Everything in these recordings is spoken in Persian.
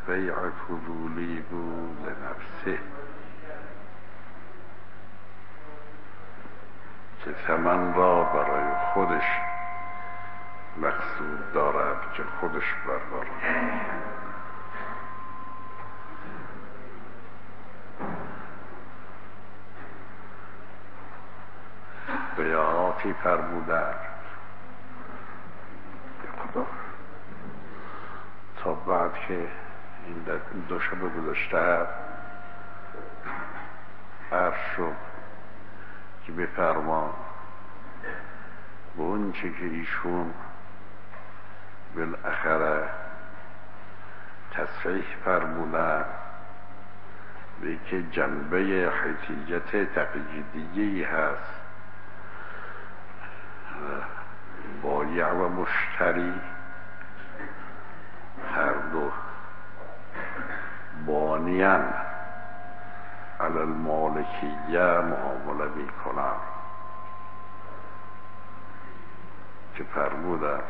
بیع فضولی بود لنفسه، که ثمن را برای خودش مقصود دارد که خودش بردارد. بیعاتی فرمودند تا بعد که این دو شب گذشته عرض شد که بفرما به اون چه که ایشون بالاخره تصحیح فرمودند به که جنبه حیثیت تقییدیه‌ای هست، بایع و مشتری هر دو بانیان علی المالکیه معامله می کنند، که فرمودند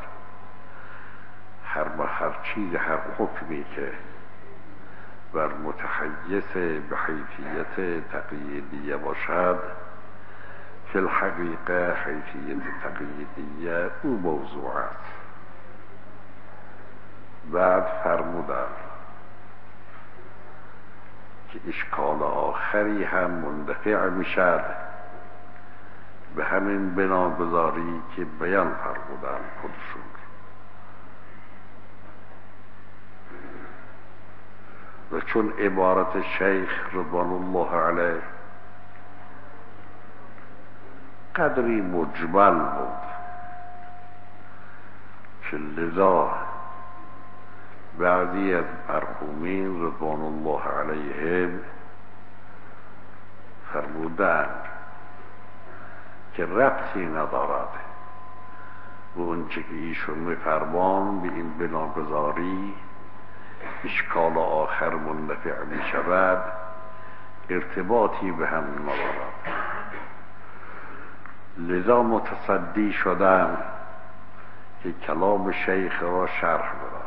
هر چیز، هر حکمی که بر متحیز به حیثیت تقییدیه باشد، فی الحقیقه حیثیت تقییدیه او موضوع است. بعد فرمودند که اشکال آخری هم مندفع می شد به همین بناگذاری که بیان فرمودند خودشون. و چون عبارت شیخ رضوان الله علیه قدری مجمل بود که لذا بعضی از مرحومین رضوان الله علیهم فرمودند که ربطی ندارد به اون چه که ایشون میفرمان به این بناگذاری اشکال آخر منتفع می شود، ارتباطی به هم ندارد. لذا متصدی شدم که کلام شیخ را شرح بدم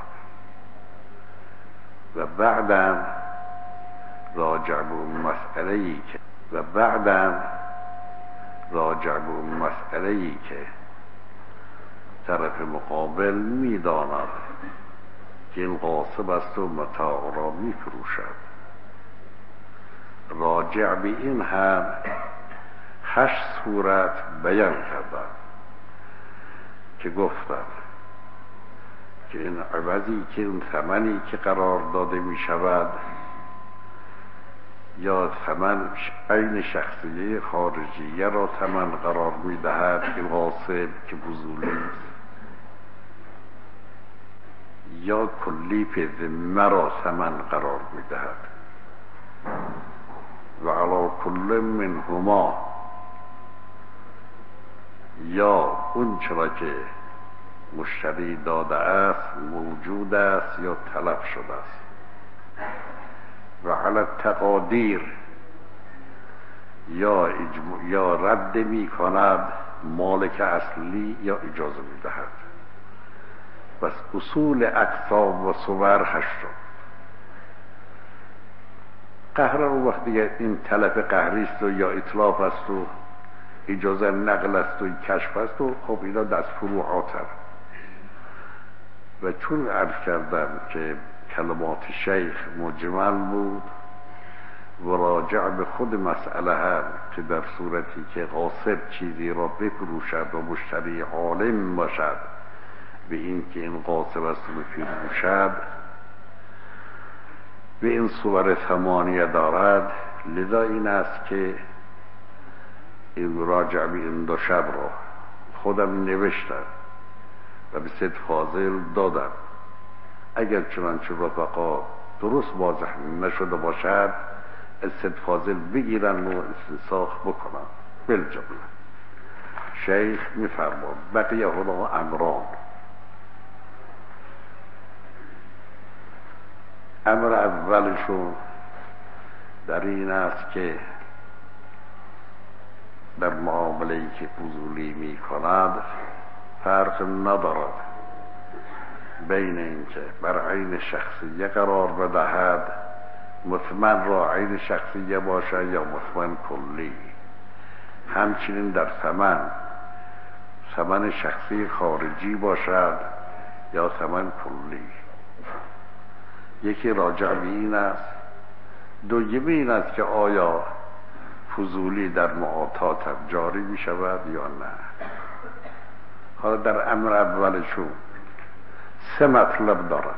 و بعدم راجع به اون مسئله‌ای که طرف مقابل می‌داند که این غاصب است و متاع را می‌فروشد، راجع به این هم 8 صورت بیان کردم که گفتم که این عوضی که اون ثمنی که قرار داده می شود یا ثمن عین شخصیه خارجیه را ثمن قرار می دهد که غاصب که فضولی است، یا کلیف ذمه را ثمن قرار می دهد و علی کل منهما، یا اون چرا که مشتری داده است موجود است یا طلب شده است، و علی التقادیر یا رد می کند مالک اصلی یا اجازه می دهد. بس اصول اقسام و صور 8. قهر رو وقتی این طلب قهری است و یا اطلاف است و اجازه نقل است و کشف است و خب اینا دست فروعاتر. و چون عرض کردم که کلمات شیخ مجمل بود و راجع به خود مسئله هم که در صورتی که غاصب چیزی را بفروشد و مشتری عالم باشد به این که این غاصب است و بفروشد به این صور ثمانیه دارد، لذا این است که این راجع به این 2 شب را خودم نوشتم و به سید فاضل دادم. اگر چنانچه رفقا درست واضح نشده باشد از سید فاضل بگیرن و استنساخ بکنن. بالجمله شیخ میفرماد بقیه هنا امران. امر اولشون در این است که در معامله‌ای که فضولی می کند فرق ندارد بین اینکه بر عین شخصیه قرار بدهد، مطمئن را عین شخصیه باشد یا مطمئن کلی. همچنین در ثمن شخصی خارجی باشد یا ثمن کلی. یکی راجع به این است. دومی این است که آیا فضولی در معاطات هم جاری می شود یا نه. حالا در امر اولشون 3 مطلب دارد.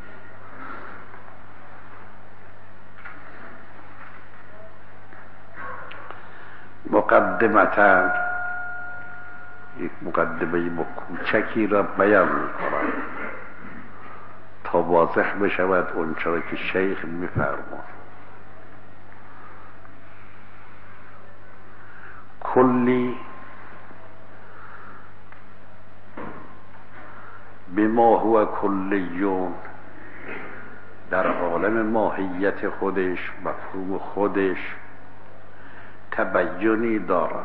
مقدمتاً، یک مقدمه کوچکی را بیان می کنم تا واضح بشود اون چرا که شیخ می فرماید. کلی بما هو کلیون، در عالم ماهیت خودش، مفهوم خودش تبیینی دارد،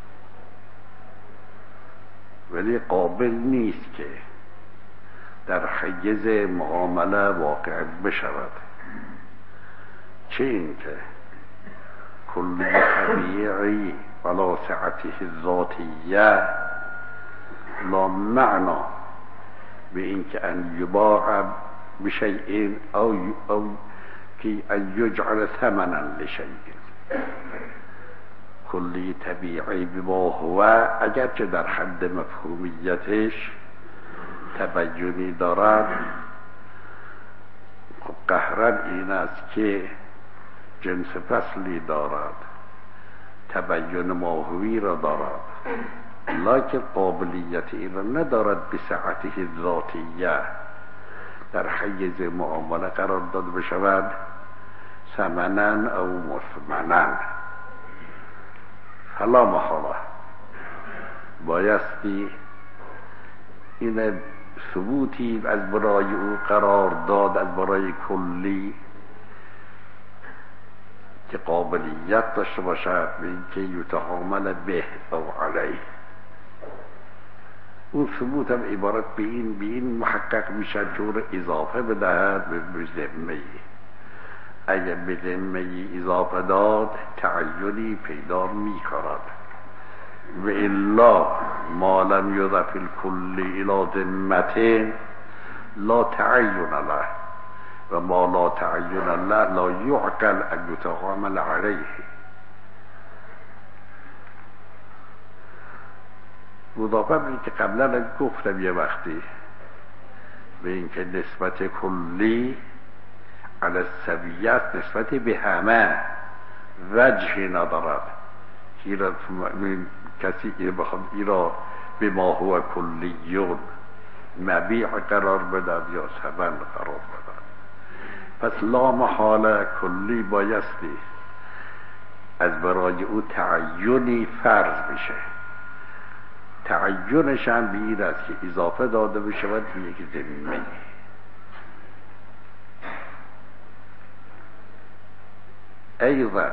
ولی قابل نیست که در حیز معامله واقع بشود. چه اینکه کلی طبیعی ولا سعته ذاتیه لا معنا به اینکه ان یباع بشیء او که ان یجعل ثمنا لشیء. کلی طبیعی بما هو اگرچه در حد مفهومیتش تبیینی دارد، خب قهرن این است که جنس فصلی دارد، تبیین ماهوی را دارد، لکن قابلیت این را ندارد به سعته ذاتیه در حیز معامله قرار داد بشود ثمنا او مثمنا. فلا محاله بایستی این ثبوتی از برای او قرار داد، از برای کلی که قابلیت داشته باشد به اینکه یتعامل به او علیه. اون ثبوت هم عبارت به این محقق میشد که او را اضافه بدهد به ذمه. اگر به ذمه اضافه داد تعینی پیدا می کند، و الا ما لم یضف الکل الی ذمه لا تعین له و ما لا تعین له لا یعقل ان یتعامل علیه. مضافه به که قبلا گفتم یه وقتی به اینکه نسبت کلی علی السویه نسبت به همه وجهی ندارد. کسی که بخواد ای را به ما هو کلیون مبیع قرار بدد یا ثمن قرار بدد، پس لا محاله کلی بایستی از برای او تعینی فرض میشه. تعینش هم به این است که اضافه داده بشود به یک ذمه. ایضا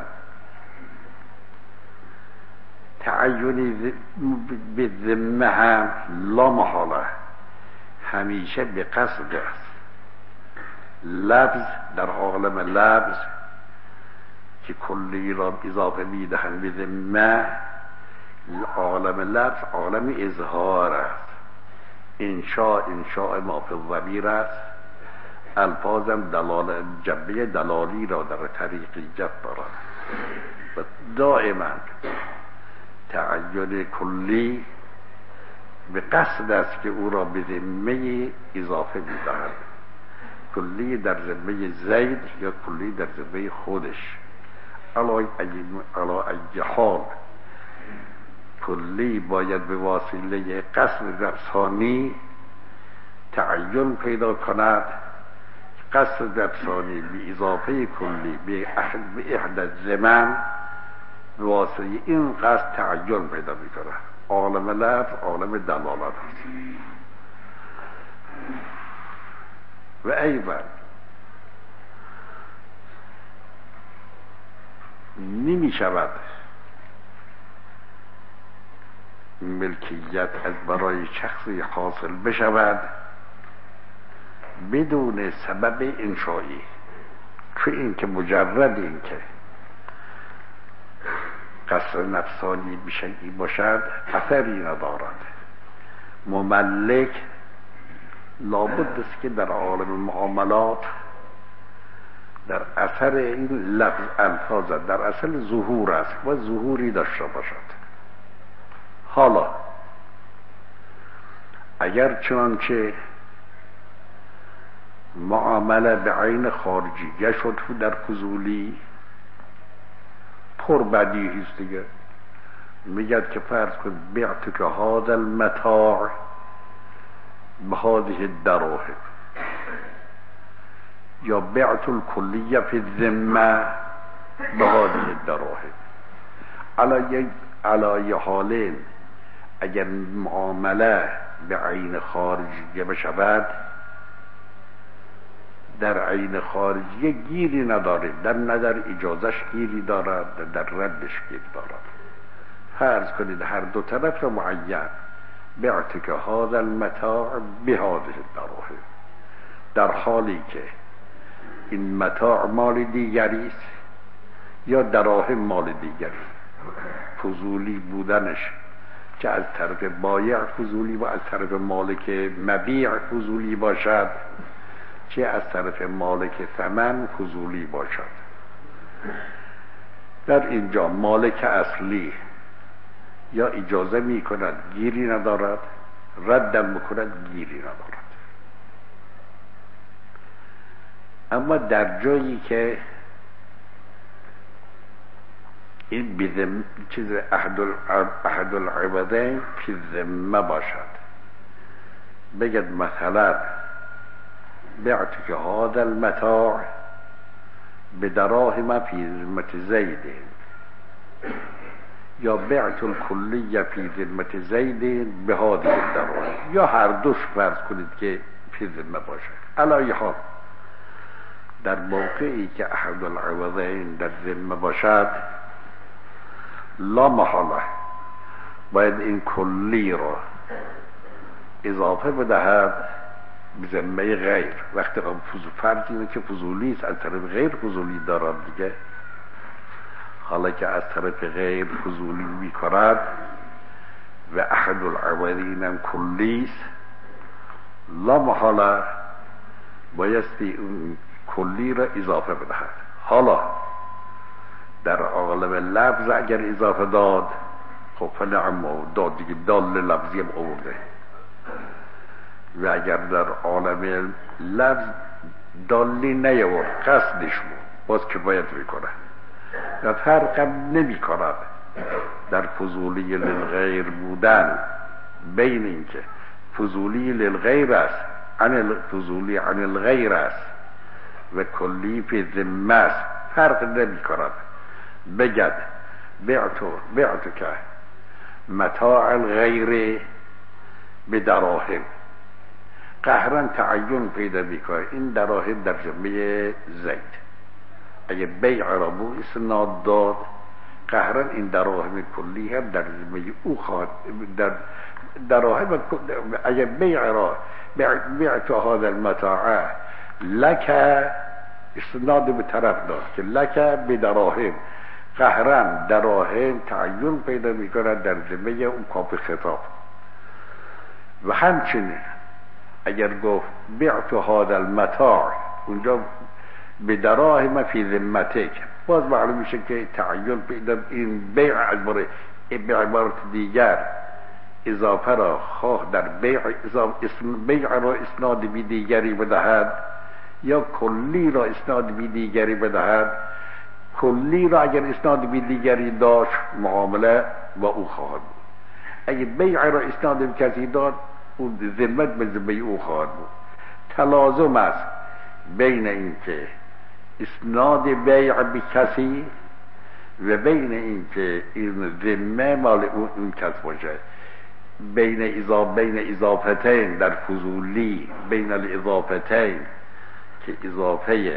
تعینی به ذمه هم لا محاله همیشه به قصد است. لفظ در عالم لفظ که کلی را اضافه میدهند به ذمه، عالم لفظ عالم اظهار است. انشاء ما فی الضمیر است. الفاظم جنبه دلالی را در طریقیت دارد و دائما تعین کلی به قصد است که او را به ذمه اضافه می‌دهد. کلی در ذمه زید یا کلی در ذمه خودش. علی ای حال کلی باید به واسطه قصد نفسانی تعین پیدا کند. قصد نفسانی به اضافه کلی به احد زمان به واسطه این قصد تعین پیدا می‌کند. عالم لفظ عالم دلالت است. و ایضا نمی شود ملکیت از برای شخصی حاصل بشود بدون سبب انشایی، چون این که مجرد این که قصر نفسانی بیشگی باشد اثری ندارد. مملک لابد است که در عالم معاملات در اثر این لفظ الفاظ در اصل ظهور است و ظهوری داشته باشد. حالا اگر چنانچه معامله به عین خارجی شد در فضولی پر بدیهی است دیگه. میگد که فرض کن بعتک هذا المتاع بهذه الدراهم یا بعت الکلیه فی الذمه بهذه الدراهم. علی حالین اگر معامله به عین خارجیه بشود در عین خارجیه گیری نداره، در اجازش گیری دارد، در ردش گیری دارد. فرض کنید هر دو طرف را معین بعتک هذا المتاع بهذه الدراهم، در حالی که این متاع مال دیگری است یا دراهم مال دیگری، فضولی بودنش که از طرف بایع فضولی و از طرف مالک مبیع فضولی باشد چه از طرف مالک ثمن فضولی باشد. در اینجا مالک اصلی یا اجازه می کند گیری ندارد، ردم بکند گیری ندارد. اما در جایی که این بیدم چیز احد العبدین فی ذمه باشد، بگد مثلا بعتک هذا المتاع بدراهم فی ذمه زید یا بعت الکلیه فی ذمه زید بهذه الدراهم، یا هر دوش فرض کنید که فی ذمه باشد. علی حال در موقعی که احد العوضین در ذمه باشد لا محاله باید این کلی را اضافه بدهد به ذمه غیر. وقتی فرض اینه که فضولی است، از طرف غیر فضولی دارد دیگه. حالا که از طرف غیر فضولی می کند و احد العوضین هم کلی است، لا محاله بایستی اون کلی را اضافه بدهد. حالا در عالم لفظ اگر اضافه داد خب فنعم داد دیگه، دال لفظی هم آورده. و اگر در عالم لفظ دالی نیاورد قصدش بود باز کفایت میکنه و فرق نمی کند در فضولی للغیر بودن بین این که فضولی للغیر است عن فضولی عن الغیر است و کلی فی ذمه است، فرق نمی کند. بگد بعتو که متاع الغیر به دراهم، قهرن تعین پیدا میکنه این دراهم در ذمه زید. اگه بیع را بو اسناد داد قهرن این دراهم کلی هم در ذمه او خواهد، در دراهم اگه بیع را بعت هذا المتاع لک اسناد به طرف داد که لک به دراهم، قهرن دراهم تعین پیدا میکنه در ذمه اون کاف خطاب. و همچنین اگر گفت بعت هذا المتاع اونجا به دراهم فی ذمتک، باز معلوم میشه که تعین پیدا این بیع از باره به عبارت دیگر اضافه را خواه در بیع را اسناد بی دیگری بدهد یا کلی را اسناد بی دیگری بدهد. کلی را اگر اسناد بی دیگری داشت معامله با او خواهد بود. اگر بیع را اسناد بی کسی داد اون ذمت به ذمه او خواهد بود. تلازم است بین این که اسناد بیع به کسی و بین این که این ذمه مال اون کس باشه. بین اضافتین در فضولی، بین الاضافتین که اضافه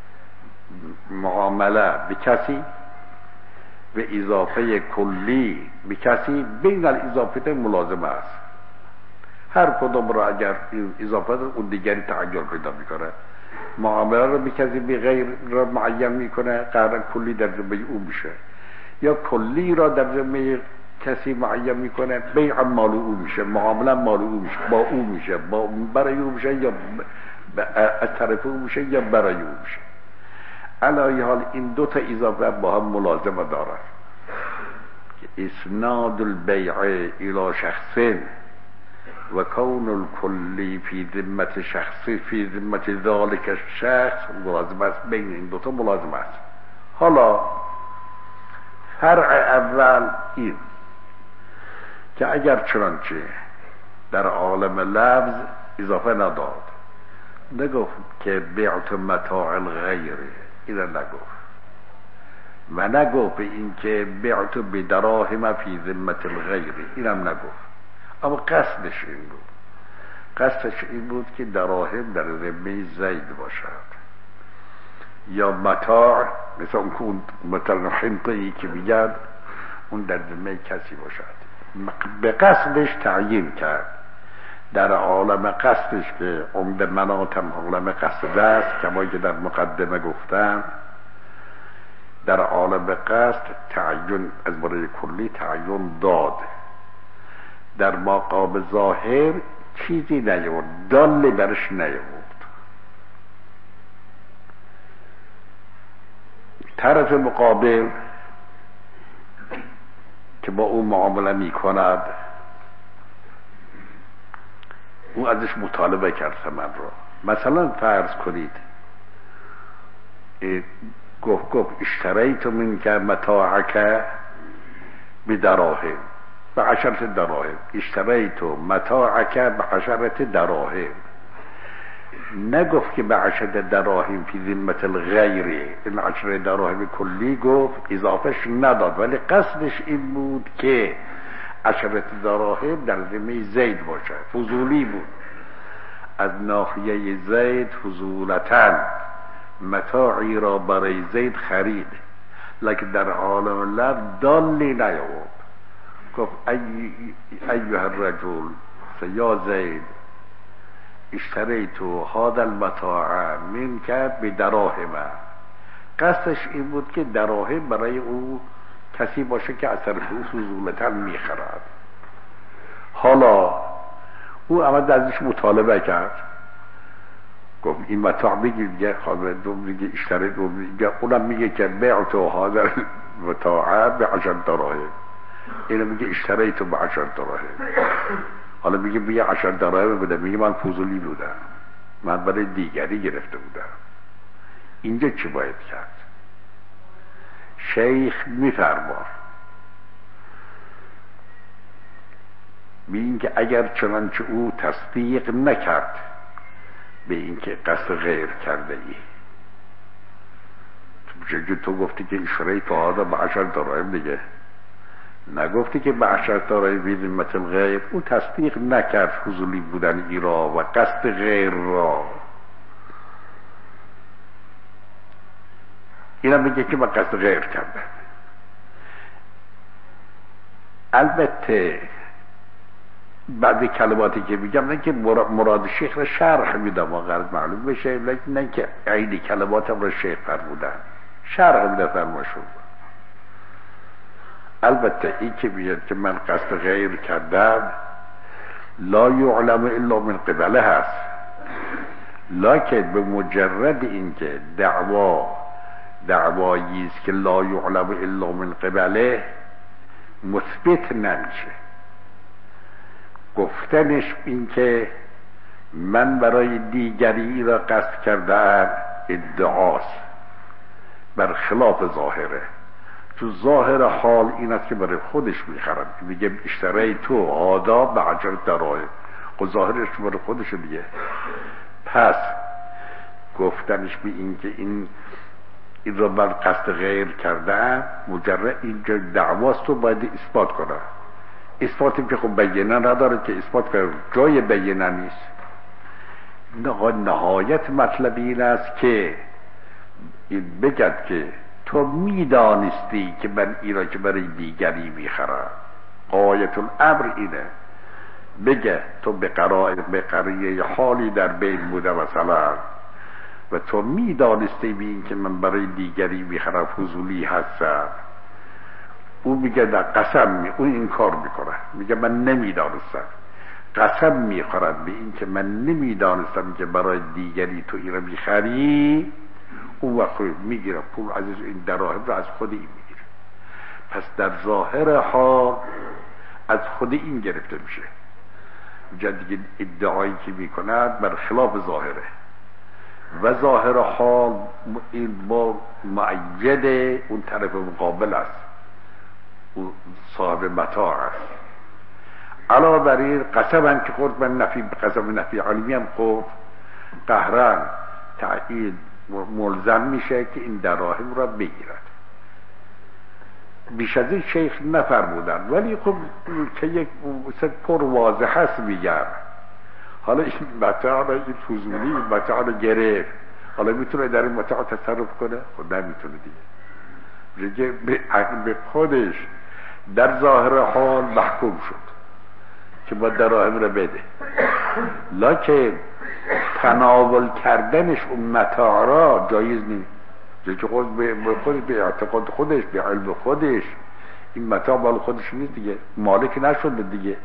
معامله به کسی و اضافه کلی به کسی، بین الاضافتین ملازمه است. هر کدوم را اگر اضافه اون دیگری تغییر پیدا میکنه. معامله رو به کسی بی غیر را معین میکنه، قرار کلی در ذمه او میشه، یا کلی را در ذمه کسی معین میکنه، بیع مال او میشه، معامله مال او میشه، با او میشه، برای او میشه، یا از طرف او میشه یا برای او میشه. علی حال این دو تا اضافه با هم ملازمه دارن که اسناد البیع الى شخص و کون الکلی فی ذمت شخصی فی ذمت ذالک الشخص ملازمه است. بین این دوتا ملازمه است. حالا فرع اول این که اگر چنانچه در عالم لفظ اضافه نداد، نگفت که بیعت متاع الغیر، اینو نگفت، و نگفت این که بیعت بدراهم فی ذمت الغیر، اینم نگفت، اما قصدش این بود. قصدش این بود که دراهم در ذمه زید باشد، یا متاع مثل اون مثلا حنطه‌ای که میگن اون در ذمه کسی باشد. به قصدش تعیین کرد. در عالم قصدش که عمده مناتم عالم قصد است، کما که در مقدمه گفتم، در عالم قصد تعیین از برای کلی تعیین داد. در مقام ظاهر چیزی نیورد، دالی برش نیورد. طرف مقابل که با او معامله می کند، او ازش مطالبه کرد ثمن را. مثلا فرض کنید گفت اشتریت منک متاعک بدراهم بعشرة دراهم، اشتریت متاعک بعشرة دراهم. نگفت که بعشرة دراهم فی ذمت الغیر، این 10 دراهم کلی گفت، اضافهش نداد، ولی قصدش این بود که 10 دراهم در ذمه زید باشد. فضولی بود از ناحیه زید، فضولتاً متاعی را برای زید خرید، لکن در عالم لفظ دالی نیاورد. گفت ایها الرجل یا زید اشتریت هذا المتاع منک بدراهم. قصدش این بود که دراهم برای او کسی باشه که از طرف او فضولتاً میخرد. حالا او عمد ازش مطالبه کرد، گفت این متاع بگیر، دیگه خواهد میگه اشتریت، اونم میگه که بیعت هذا المتاع ب10 دراهم، اینو میگه اشتریت ب10 دراهم. حالا میگه 10 دراهم بده، میگه من فضولی بودم، من برای دیگری گرفته بودم. اینجا چی باید کرد؟ شیخ میفرماد به این که اگر چنانچه او تصدیق نکرد به این که قصد غیر کرده ای، تو گفتی که اشتریت هذا ب10 دراهم دیگه، نگفتی که ب10 دراهم فی ذمت الغیر. او تصدیق نکرد فضولی بودن ای را و قصد غیر را. اینا میگه که من قصد غیر کردم. البته بعضی کلماتی که میگم نه که مراد شیخ را شرح میدم و غرض معلوم بشه، لیکن نه که عین کلماتم را شیخ فرمودن، شرح میده فرماشون. البته این که بیاد که من قصد غیر کردم لا یعلم الا من قبله هست، لکن به مجرد این که دعوایی است که لا یعلم الا من قبله مثبت نمیشه. گفتنش این که من برای دیگری را قصد کردم ادعاست، برخلاف ظاهره. تو ظاهر حال این است که برای خودش میخرم، میگه اشتری تو هذا ب10 دراهم، خب ظاهرش برای خودش میگه. پس گفتنش به این که این را من قصد غیر کردم، مجرد اینجا دعواست رو باید اثبات کنه. اثباتی که خب بیانه نداره که اثبات کنه، جای بیانه نیست. نهایت مطلب این است که بگد که تو میدانستی که من اینا که برای دیگری میخرم. غایت الامر اینه بگه تو به قریه حالی در بین بوده مثلا و تو میدانستی بی این که من برای دیگری میخرم فضولی هستم، او میگه در قسم اون این کار میکنه، میگه من نمیدانستم، قسم میخورد به این که من نمیدانستم که برای دیگری تو این رو میخری، اون وقت میگیره پول عزیز این دراهم رو از خود این میگیره. پس در ظاهر حال از خود این گرفته میشه. اینجا دیگه ادعایی که میکند بر خلاف ظاهره و ظاهر حال این با معید اون طرف مقابل است، اون صاحب متاع است. علاوه بر این قسم هم که خورد، من قسم نفی علمی هم خورد، قهرن تأیید ملزم میشه که این دراهم را بگیرد. بیش از این شیخ نفرمودن، ولی خب که یک پر واضح هست میگم. حالا این متاع را این فضولی متاع را گرفت، حالا میتونه در این متاع تصرف کنه؟ خب نمیتونه دیگه. به خودش در ظاهر حال محکوم شد که با دراهم را بده، لکن تناول کردنش اون متاع را جایز نیست. که خود به خود، به اعتقاد خودش، به علم خودش این متاع مال خودش نیست دیگه، مالک نشده دیگه.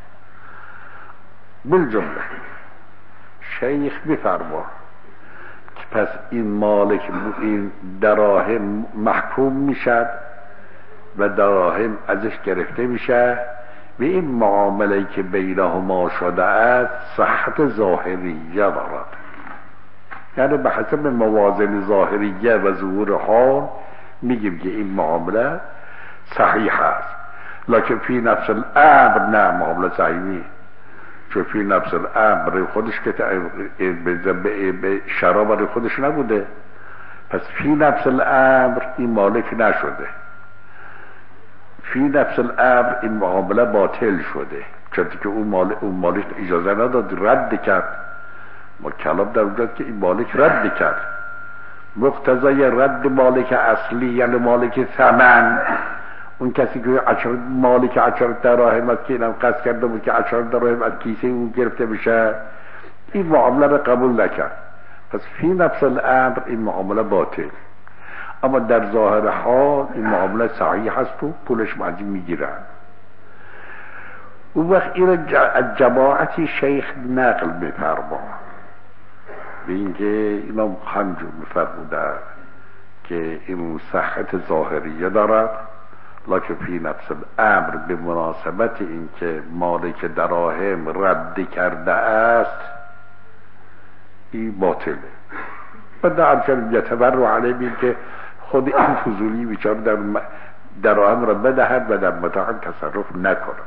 بالجمله شیخ میفرما که پس این مالک این دراهم محکوم میشد و دراهم ازش گرفته میشه و این معامله که بینهما شده است صحت ظاهریه دارد، یعنی به حسب موازن ظاهریه و ظهور حال میگیم که این معامله صحیح است. لکن فی نفس الامر نه، معامله صحیح نیست، چون فی نفس الامر خودش که به شراب خودش نبوده، پس فی نفس الامر این مالک نشده، فی نفس الامر این معامله باطل شده، چون که اون مالک اجازه نداد، رد کرد. ما کلام در اونجا که این مالک رد کرد، مقتضای رد مالک اصلی یعنی مالک ثمن، اون کسی که مالک 10 دراهم است که اینم قصد کرده بود که 10 دراهم از کیسه اون گرفته بشه، این معامله رو قبول نکرد، پس فی نفس الامر این معامله باطل. اما در ظاهر حال این معامله صحیح هست و پولش معجی میگیرن. اون وقت این از جماعتی شیخ نقل میفرما به اینکه امام خنجر میفرمودن که این صحت ظاهریه دارد، لکن فی نفس الامر به مناسبت اینکه مالک دراهم رد کرده است این باطله. و در چنین یتبر علیه که خود این فضولی بیچار در دراهم را بدهد و در متاع تصرف نکند.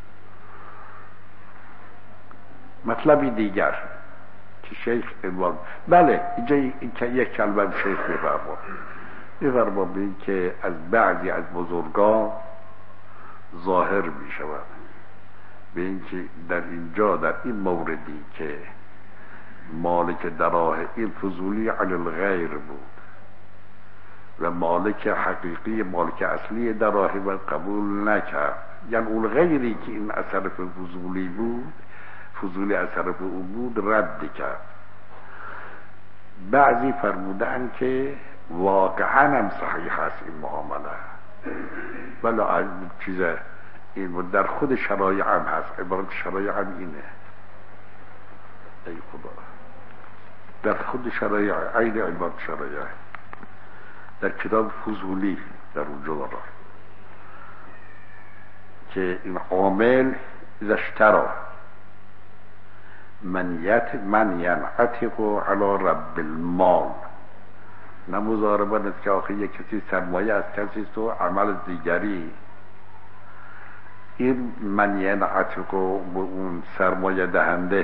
مطلبی دیگر که شیخ عنوان، بله اینجا یک کلمه شیخ میفرما به این که از بعضی از بزرگان ظاهر می شود به این که در اینجا در این موردی که مالک دراهم این فضولی علی الغیر بود و مالک حقیقی مالک اصلی دراهم قبول نکرد، یعنی اون غیری که این اثر فضولی بود، فضولی اثر او بود، رد کرد. بعضی فرمودن که واقعا هم صحیح هست این معامله، ولی چیز این در خود شرایع هم هست، عبارت شرایع هم اینه، ای خدا در خود شرایع، عین عبارت شرایع در کتاب فضولی در اونجا داره که این عامل ازشترا من ینعتق علی رب المال، نموزاربان است که آخه یک کسی سرمایه از کسی تو عمل دیگری، این من ینعتق اون سرمایه دهنده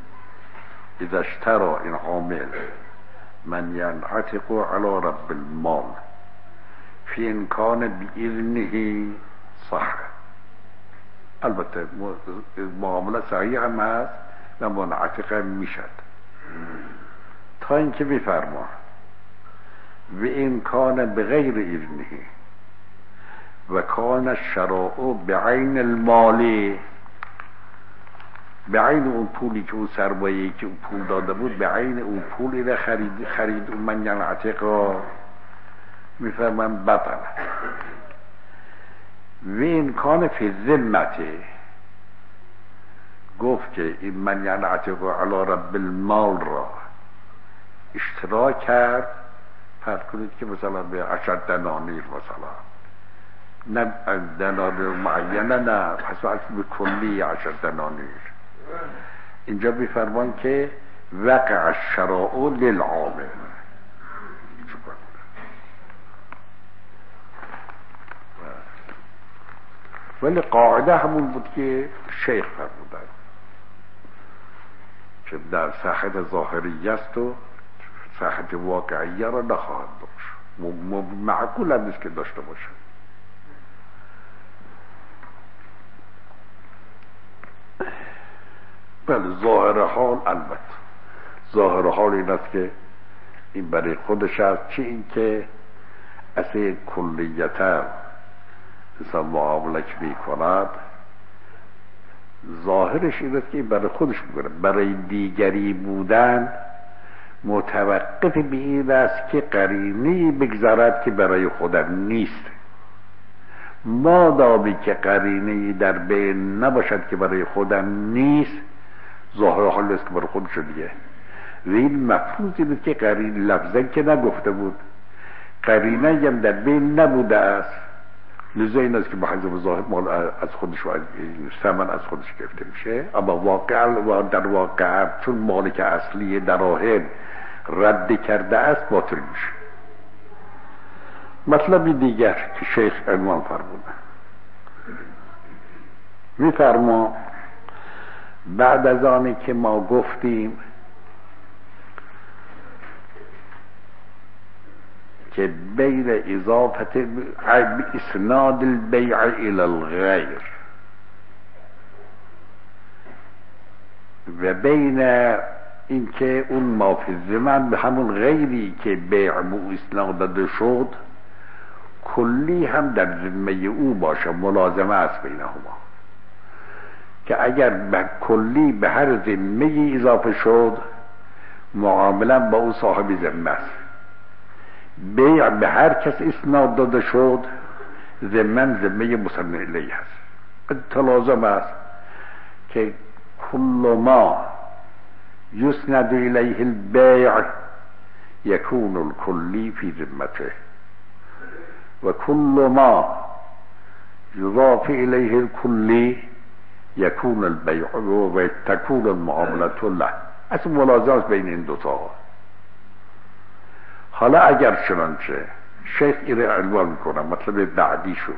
ازشترا این عامل من ینعتق علی رب المال فی امکان باذنه صح. البته معامله صحیح هم هست و منعتق هم میشد تا اینکه میفرما و امکان بغیر اذنه و کان الشراء بعین المال، به عین اون پولی که اون سرمایه‌ای که اون پول داده بود به عین اون پول اینه خرید اون من ینعتق را میفرمان بطل و این کان فی ذمته. گفت که این من ینعتق علی رب المال را اشتراک کرد، فرض کنید که مثلا به 10 دنانیر مثلا، نه دنانیر معینه، نه پس به کلی 10 دنانیر. اینجا میفرمان که وقع الشراء للعامل. ولی قاعده همون بود که شیخ فرمودن که در صحت ظاهریه است و صحت واقعیه را نخواهد داشت، معقول هم نیست که داشته باشه. بله ظاهر حال، البته ظاهر حال این است که این برای خودش است، چه این که اصلا کلیتا انسان معامله که می کند ظاهرش این است که این برای خودش میکنه، برای دیگری بودن متوقف به این است که قرینه‌ای بگذارد که برای خودم نیست. مادامی که قرینه‌ای در بین نباشد که برای خودم نیست، ظاهر حال است که برای خودش دیگه. و این مفروض اینه که قرین لفظا که نگفته بود، قرینه هم در بین نبوده است، لذا این است که به حسب ظاهر مال از خودش و ثمن از خودش گرفته میشه. اما واقعا در واقع چون مالک اصلی دراهم رد کرده است باطل میشه. مطلبی دیگر که شیخ عنوان فرموده، میفرما بعد از آنی که ما گفتیم که بین اضافت اسناد البیع الى الغیر و بین اینکه اون مافزمن به همون غیری که بیع به اسناد داده شد کلی هم در ذمه او باشه، ملازمه است بینهما، که اگر به کلی به هر ذمه اضافه شد معاملا با او صاحب ذمه است، بیع به هر کس اسناد داده شد ذمن ذمه مسلم الیه است. تلازم است که کل ما یسند الیه البیع یکون الکلی فی ذمته و کل ما یضاف الیه الکلی یکون البیع و تکون المعاملة له. اصلا ملازمه بین این دوتا. حالا اگر چنانچه شیخ ایره عنوان میکنم مطلب بعدی شو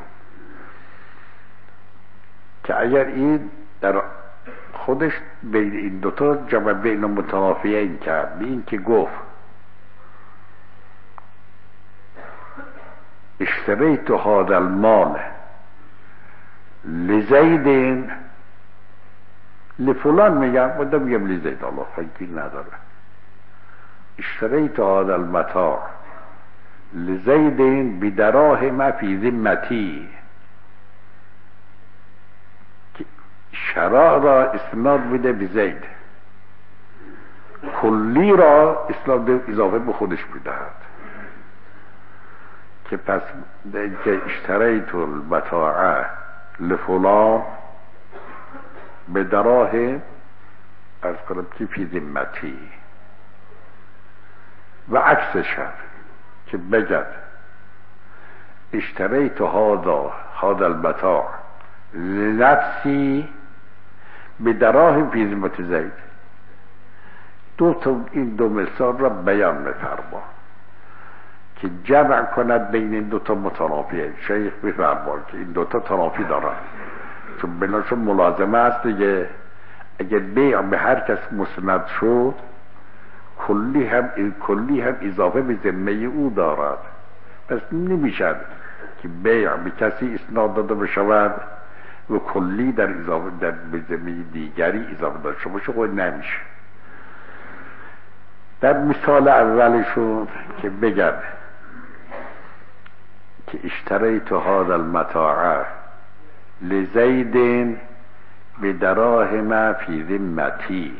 که اگر این در خودش بین این دوتا جمع بین متنافیین کرد، به این که گفت اشتریت هذا المال لزید لفلان، میگم و میگم لزید، الله فکر نداره. اشتریت هذا المتاع لزید بدراهم فی ذمتی، شراء را اسناد بده به زید، کلی را اسناد اضافه به خودش بدهد، که پس که اشتریت المتاع لفلان به دراهم از کنم که فی ذمتی، و عکسش که بگد اشتریت هذا المتاع لنفسی به دراهم فی ذمت زید. این دو مثال را بیان می‌فرما که جمع کند بین این دوتا متنافیه. شیخ می‌فرما که این دوتا تنافی دارن، چون بناشون ملازمه است دیگه. اگر بیع به هر کس مسند شد کلی هم اضافه به ذمه او دارد، پس نمیشد که بیع به کسی اسناد داده بشود و کلی در اضافه در به ذمه دیگری اضافه داشته باشه، خود نمیشه. در مثال اولشون که بگن که اشتریت هذا المتاع لزید به دراهم فی ذمتی.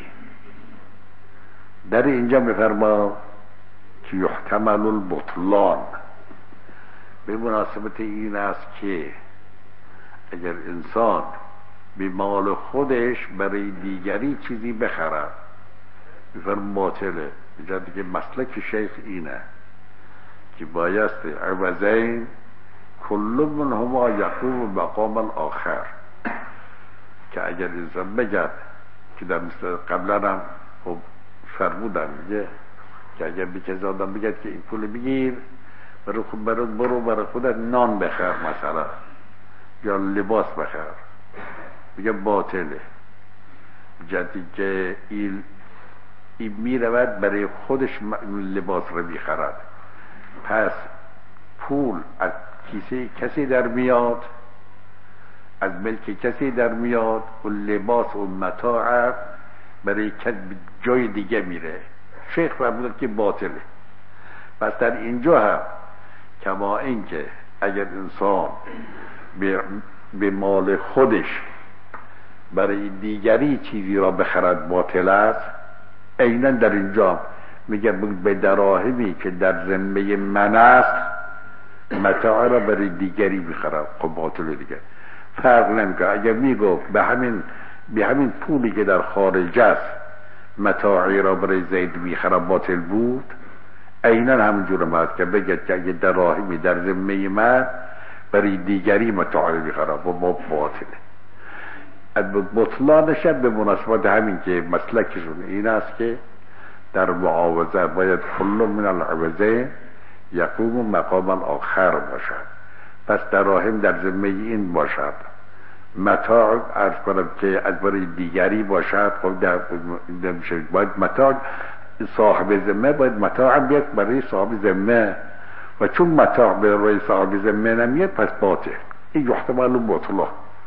در اینجا میفرما که یحتمل البطلان، به مناسبت این است که اگر انسان به مال خودش برای دیگری چیزی بخرد میفرم باطله. اینجا دیگه مسلک شیخ اینه که بایست عوضین کل منهما یقوم مقام الاخر، که اگر انسان بگد که در مثل قبلا هم خب فرمودن میگه که اگر به کسی آدم بگد که این پول بگیر برو برای خودت نان بخر مثلا یا لباس بخر، میگه باطله. جدی که این میرود برای خودش لباس رو میخرد، پس پول از کیسه کسی در میاد، از ملک کسی در میاد و لباس و متاع برای جای دیگه میره. شیخ فرمودن که باطله. پس در اینجا هم کما اینکه اگر انسان به مال خودش برای دیگری چیزی را بخرد باطل است، عیناً در اینجا میگه به دراهمی که در ذمه من است متاع را برای دیگری بخرم، خب باطل دیگه. فرق نمیکنه. اگر میگفت به همین پولی که در خارج است متاعی را برای زید میخرم باطل بود، عیناً همونجور هست که بگید که اگر دراهمی در ذمه من برای دیگری متاعی میخرم و باطله. بطلانش به مناسبت همین که مسلکشون این است که در معاوضه باید کل من العوضین یقوم مقام آخر باشد. پس دراهم در ذمه این باشد، متاع عرض کنم که از برای دیگری باشد. خب باید متاع صاحب ذمه باید متاع بیاد برای صاحب ذمه، و چون متاع برای صاحب ذمه نمیاد پس باطل. این یحتمل بطلان.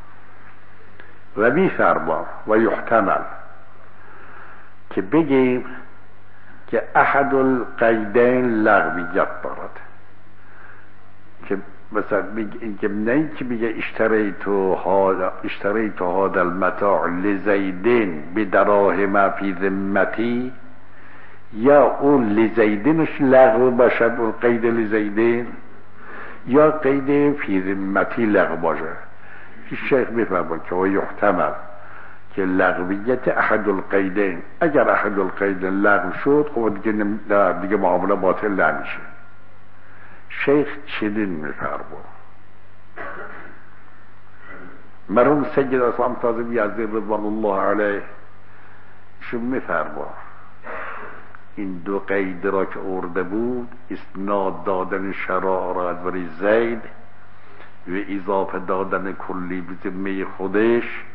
و میفرما و یحتمل که بگیم که احد القیدین لغویت دارد، که مثلا که نه که بگه اشتریت هذا المتاع لزیدین بدراهم فی ذمتی، یا اون لزیدینش لغو باشد اون قید لزیدین، یا قید فی ذمتی لغو باشد. شیخ میفرماید که و یحتمل که لغویت احد القیدین، اگر احد القیدین لغو شد خب دیگه معامله باطل نمیشه. شیخ چنین میفرماید. مرحوم سید اسلام کاظمی یزدی رضوان الله علیه شو میفرماید این دو قید را که آورده بود، اسناد دادن شرائع را از برای زید و اضافه دادن کلی به ذمه خودش،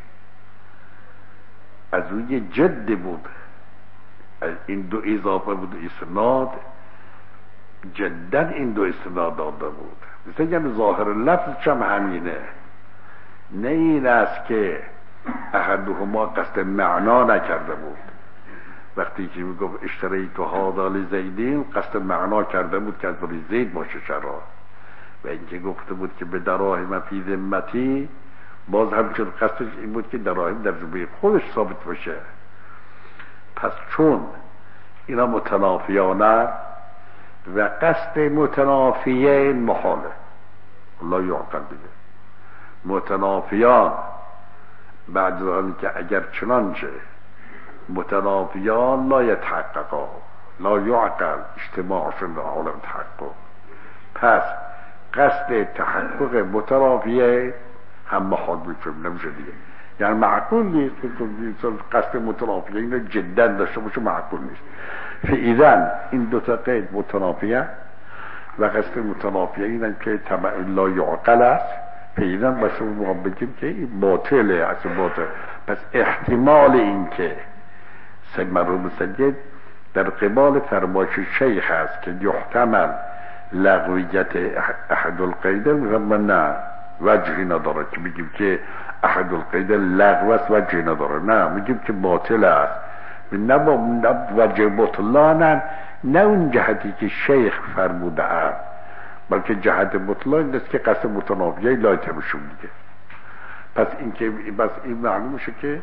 از روی جد بود. این دو اضافه بود اسناد، جدا این دو اسناد داده بود. مثلا ظاهر لفظش هم همینه، نه این است که احدهما قصد معنا نکرده بود. وقتی که میگفت اشتریت هذا لزیدین قصد معنا کرده بود که از برای زید باشه شرا، و اینکه گفته بود که به دراهم فی ذمتی باز همچون قصدش این بود که دراهم در ذمه خودش ثابت باشه. پس چون اینا متنافیانه و قصد متنافیین محاله، لا یعقل دیگه متنافیان، بعد از آن که اگر چنانچه متنافیان لا یتحققا لا یعقل اجتماعشون در عالم تحقق، پس قصد تحقق متنافیه هم محال میفهم نمیشه دیگه. یعنی معقول نیست که قصد متنافیه اینو جدا داشته باشه، معقول نیست. فاذا این دو تا قید متنافیه و قصد متنافیه اینن که تبع لا یعقل است، فاذا بس ما بگیم که این باطله، اصلا باطل. پس احتمال این که مرحوم سید در قبال فرمایش شیخ است که یحتمل لغویت احد القیدین، و نه وجهی نداره که بگیم که احد القیدین لغو است، وجهی نداره. نه میگیم که باطل است، نه وجه بطلانن، نه اون جهتی که شیخ فرموده است، بلکه جهت بطلان است که قصد متنافیه لایت بشون دیگه. پس این معلوم میشه که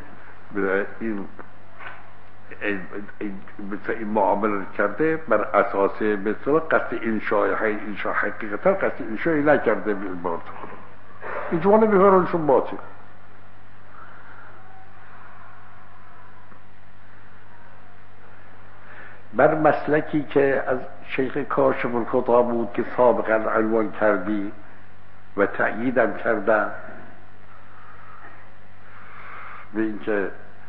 این معامله کرده بر اساس مثلا قصد انشاء حقیقتا قصد انشاء نکرده به عبارت خدا. این جمله بفرانشون باطل. بر مسلکی که از شیخ کاشف الخطا بود که سابقا عنوان کردی و تأییدم کردن به اینکه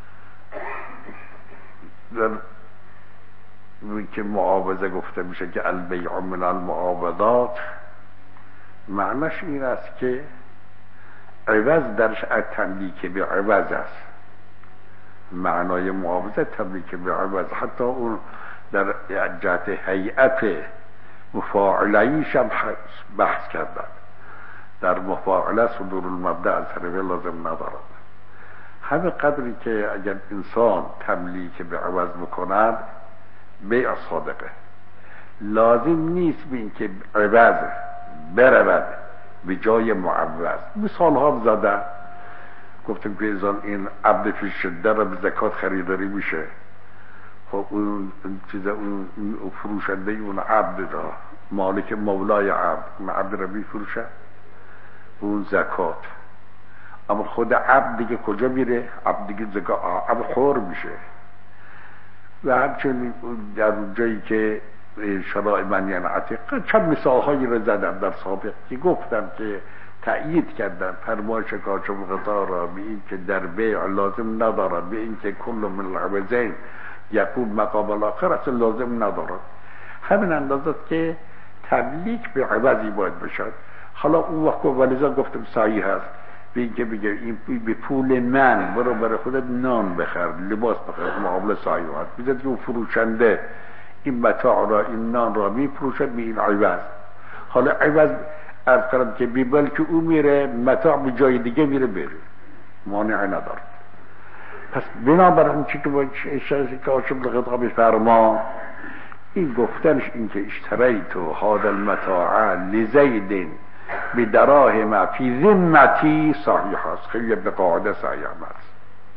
در که معاوضه گفته میشه که البیع من المعاوضات، معناش این است که عوض درش تملیک به عوض است. معنای معاوضه تملیک به عوض، حتی اون در جهت هیئت مفاعله‌ایش هم بحث کردن. در مفاعله صدور المبدأ از حرفه لازم ندارد. همه قدری که اگر انسان تملیک به عوض بکند بیع صادقه، لازم نیست به این که عوض برود به جای معوض. مثال ها زدن، گفتم که این عبد فی شده را به زکات خریداری میشه. خب اون چیز اون فروشنده اون عبد را، مالک مولای عبد را میفروشه اون زکات، اما خود عبد دیگه کجا میره؟ عبد دیگه زکات عبد خور میشه. و همچنین در جایی که شرائع منیان عتیقه چند مثال هایی رو زدم در سابق که گفتم که تأیید کردن فرمایش کاشف الغطا را به این که در بیع لازم ندارد، به این که کل من العوضین یکون مقام الاخر اصلا لازم ندارد. همین اندازه که تملیک به عوضی باید بشد. حالا اون وقت ولذا گفتم صحیح هست به این که بگه این به پول من برو برای خودت نان بخر، لباس بخر، معامله صحیح هست. بیزد که اون فروشنده این متاع را، این نان را میفروشد به این عوض. حالا عوض عرض کردم که بیبل که او میره متاع به جای دیگه میره بره، مانع نداره. پس بنابر اون چی که با اشاره کاشف الغطا بفرما، این گفتنش این که اشتریت هذا المتاع لزید بدراهم فی ذمتی صحیح است، خیلی به قاعده صحیح است.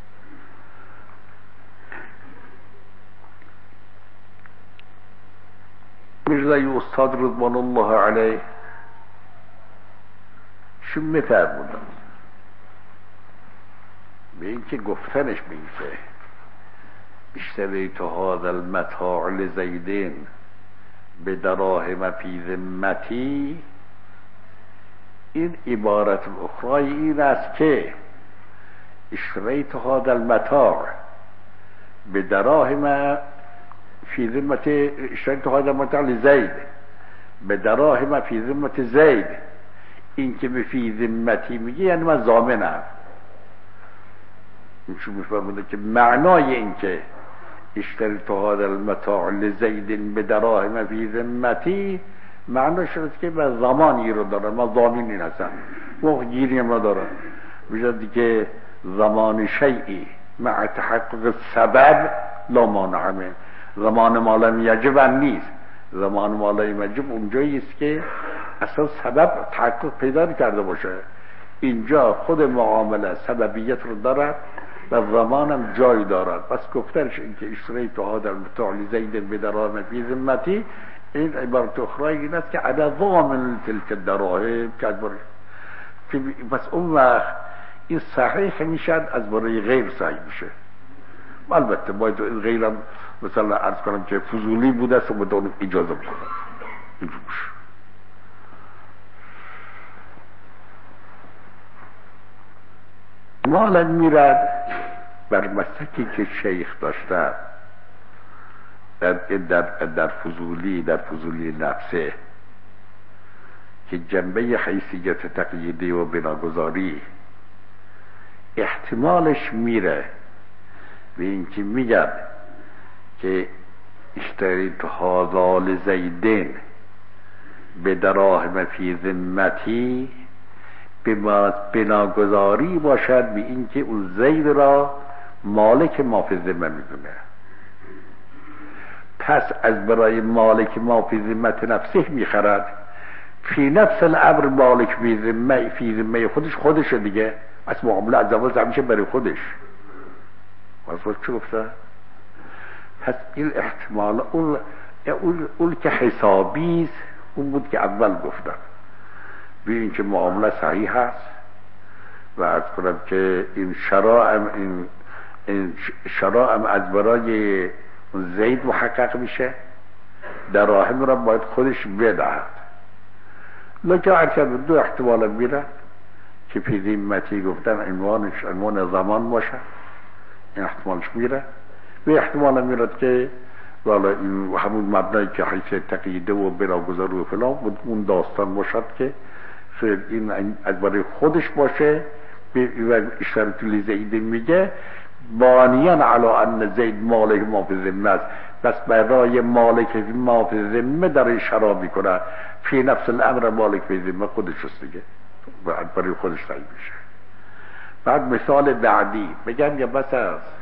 میرزای استاد رضوان الله علیه شو میفرمودن به این که گفتنش به این که اشتریت هذا المتاع لزیدین بدراهم فی ذمتی، این عبارت اخرای این است که اشتریت هذا المتاع بدراهم فی ذمت، اشتریت هذا المتاع لزید بدراهم فی ذمت زید، این که به فی ذمتی میگه یعنی من ضامنم. اینشون میفهمونه که معنای این که اشتریت هذا المتاع لزید بدراهم فی ذمتی معناش است که من زمانی رو دارم، من ضامنی هستم، موقع گیری هم ندارم. بجد که زمان شیئی مع تحقق سبب لا مانع منه، زمان ما لم یجب نیست. زمان ما لم یجب اونجایی است که اصلا سبب تحقق پیدا کرده باشه. اینجا خود معامله سببیت رو دارد و زمانم جای دارد. پس گفتنش این که اشتریت هذا المتاع لزید بدراهم فی ذمتی، این عبارت اخرای این است که عدا ضامن تلك الدراهم که پس اون وقت این صحیح میشد از برای غیر صحیح میشه. البته باید این غیرم مثلا عرض کنم که فضولی بوده است و بدون اجازه بکنم اینجور میشه. مالا میرد بر مسلکی که شیخ داشته در فضولی نفسه که جنبه حیثیت تقییدی و بناگذاری احتمالش میره به اینکه میگن که اشتریت هذا لزیدین بدراهم فی ذمتی، بناگذاری باشد به اینکه اون زید را مالک ما فی ذمه میدونه. پس از برای مالک ما فی ذمت نفسه میخرد، فی نفس الامر مالک فی ذمه خودش دیگه از معامله از اول میشه برای خودش. واسه چی گفته؟ پس این احتمال اون که حسابی است، اون بود که اول گفتم ببین که معامله صحیح هست و عرض کنم که این شراء از برای زید محقق میشه، دراهم را باید خودش بدهد. لکه هرکد دو احتمال میره که پیدیمتی گفتن عنوان زمان باشه، این احتمالش میره. و احتمال میرد که والا این همون مبنایی که حیث تقییده و بلاگذار و فلان بود اون داستان باشد که این از برای خودش باشه. و اشترط لزیدین میگه بانیان علا ان زید مالک ما فی ذمه است، بس برای مالک ما فی ذمه در شرا میکنه، فی نفس الامر مالک فی ذمه خودش است دیگه، برای خودش تعیین میشه. بعد مثال بعدی بگم یا بس است؟